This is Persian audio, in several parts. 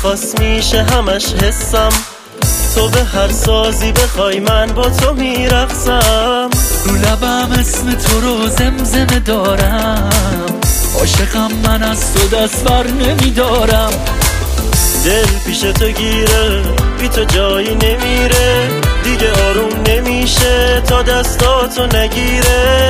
خواست میشه همش حسم، تو به هر سازی بخوای من با تو میرقصم. رو لبم اسم تو رو زمزمه دارم، عاشقم من از تو دست بر نمیدارم. دل پیش تو گیره بی تو جایی نمیره، دیگه آروم نمیشه تا دستاتو نگیره.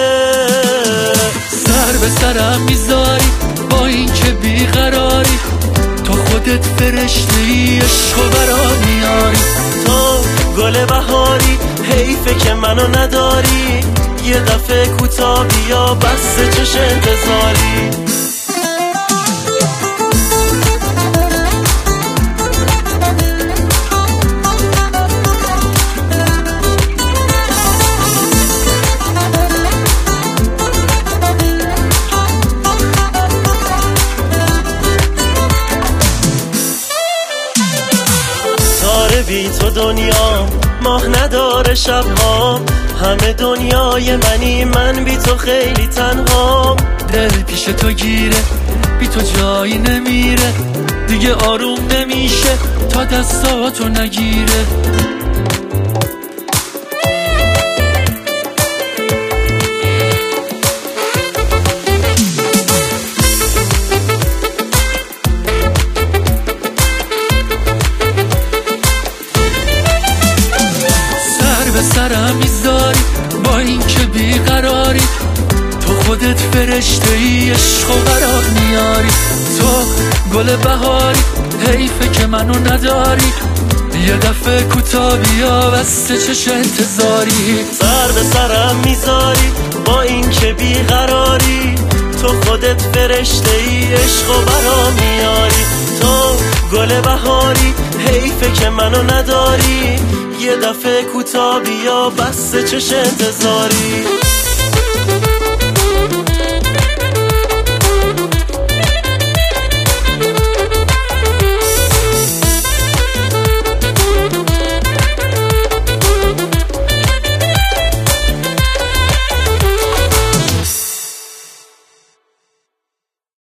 سر به سرم میذاری با این که بیقراری، تو خودت فرشته‌ای عشقو برام میاری. تو گل بهاری حیفه که منو نداری، یه دفعه کوتاه بیا بس چش انتظاری. بی تو دنیا ماه نداره شبها، همه دنیای منی من بی تو خیلی تنها. دل پیش تو گیره بی تو جایی نمیره، دیگه آروم نمیشه تا دستاتو نگیره. سرم میذاری با این که بیقراری، تو خودت فرشته‌ای عشقو برام میاری. تو گل بهاری حیفه که منو نداری، یه دفعه کوتاه بیا بسته چش انتظاری. سر به سرم میذاری با این که بیقراری، تو خودت فرشته‌ای عشقو برام میاری. تو گل بهاری حیفه که منو نداری، یه دفعه کوتاه بیا بس چش انتظاری.